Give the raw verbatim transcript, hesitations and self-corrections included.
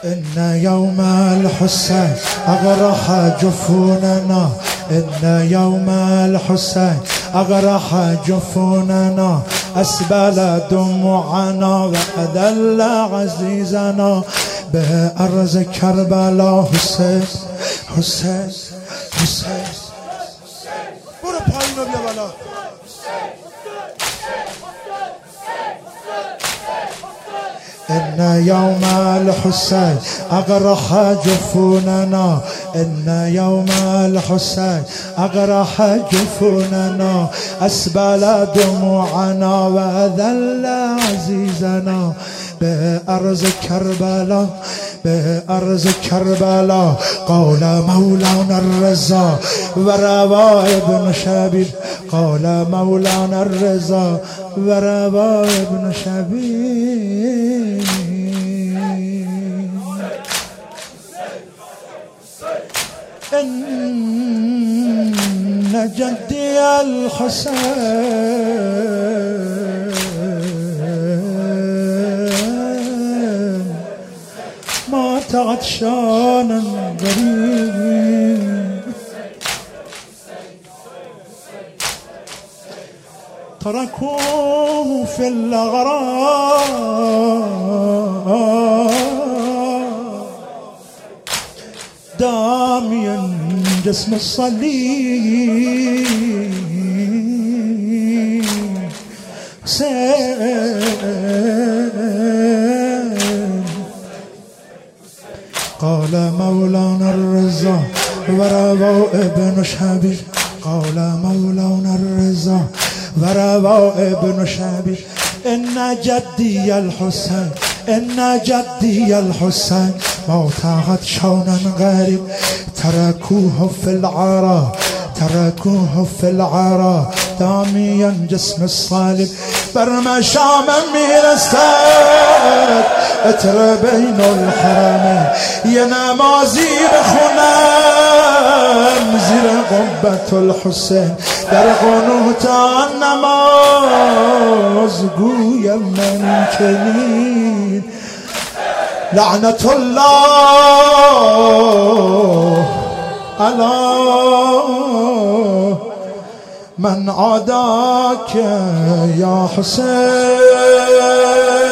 إن يوم الحسين أغرح جفوننا، إن يوم الحسين أغرح جفوننا، أسبل دموعنا وأذل عزيزنا بأرض كربلاء. حسين حسين حسين برو پایین و بیا بالا. إن يوم الحسين أغرح جفوننا، إن يوم الحسين أغرح جفوننا، أسبل دموعنا وأذل عزيزنا بأرض كربلاء، بأرض كربلاء. قال مولانا الرضا وروى ابن شبيب، قال مولانا الرضا وروى ابن شبيب. إن جدي الحسين مات عطشانا غريب، تركوه في الأغراب داميا جسم الصليب. حسين قال مولانا الرضا وروى ابن شبيب، قال مولانا الرضا وروى ابن شبيب. إن جدي الحسين، إن جدي الحسين موت عطشانا غريب، تركوه في العرى، تركوه في العرى داميا جسم الصليب. برمى شام میرستد اتر بین الحرمين، یه نمازی بخونم زیر قبة الحسين، در قنوت نماز گویم من کنین لعنة الله على من عاداك يا حسين.